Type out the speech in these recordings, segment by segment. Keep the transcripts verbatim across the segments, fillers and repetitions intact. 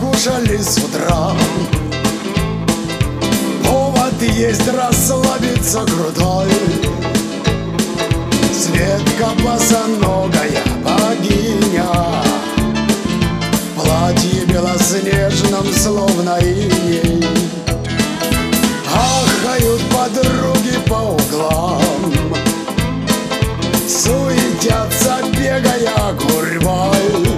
покушали с утра. Повод есть расслабиться крутой. Светка босоногая богиня, в платье белоснежном, словно иней. Ахают подруги по углам, суетятся, бегая гурьбой.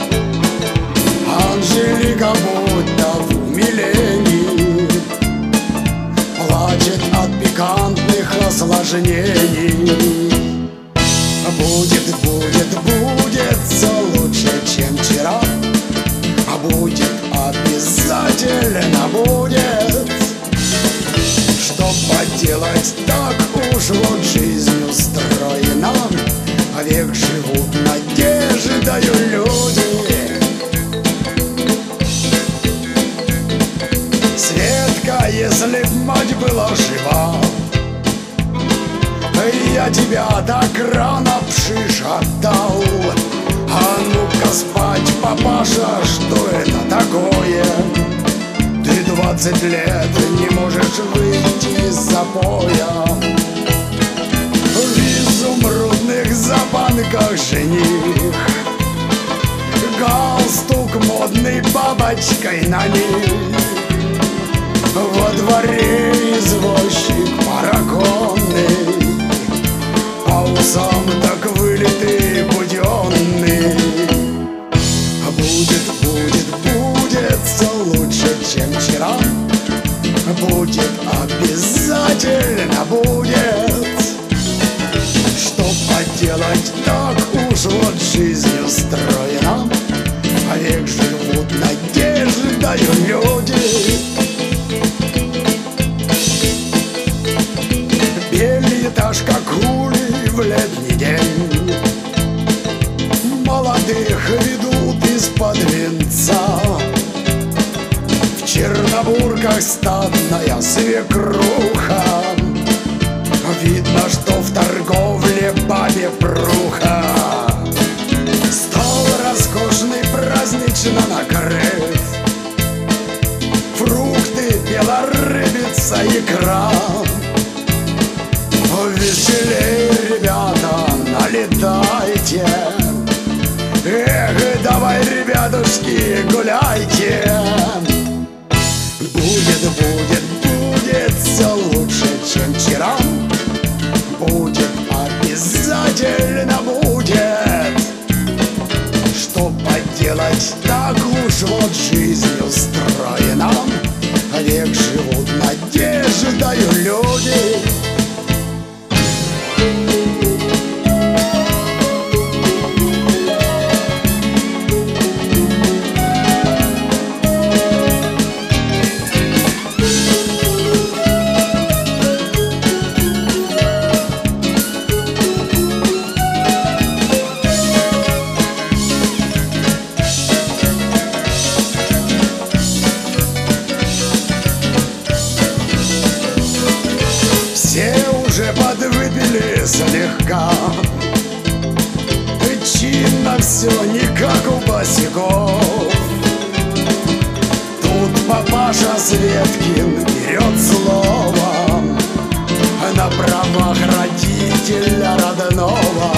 Анжелика будто в умилении плачет от пикантных осложнений. Будет, будет, будет все лучше, чем вчера. А будет, обязательно будет. Что поделать, так уж вот жизнь устроена. А век живут надеждою люди. Светка, если б мать была жива, я тебя так рано пшиш отдал. А ну-ка спать, папаша, что это такое? Ты двадцать лет не можешь выйти из запоя. В изумрудных запонках жених, галстук модный бабочкой на них. Во дворе извозчик параконный, по усам так вылитый буденный. Будет, будет, будет все лучше, чем вчера. Будет, обязательно будет. Что поделать, так уж вот жизнь устроена. А век живут надеждою люди. Бельетаж, как улей в летний день, молодых ведут из-под венца. В чернобурках статная свекруха, видно, что в торговле бабе пруха. Стол роскошный, празднично накрыт, фрукты, белорыбица, икра. Веселей, ребята, налетайте. Эх, давай, ребятушки, гуляйте. Будет, будет, будет все лучше, чем вчера. Будет, обязательно будет. Что поделать, так уж вот жизнь устроена. Век живут надеждою люди. Все уже подвыпили слегка, чинно все не как у босиков. Тут папаша Светкин берет слово на правах родителя родного.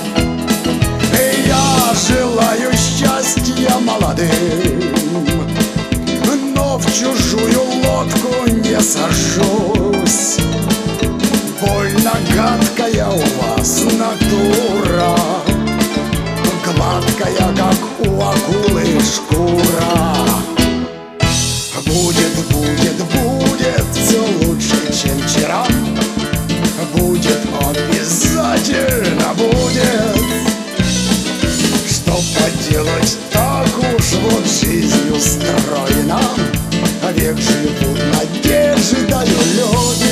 Я желаю счастья молодым, но в чужую лодку не сажусь. Больно гадкая у вас натура, гладкая, как у акулы шкура. Будет, будет, будет все лучше, чем вчера. Будет, обязательно будет. Что поделать, так уж вот жизнь устроена. Век живут надеждою люди.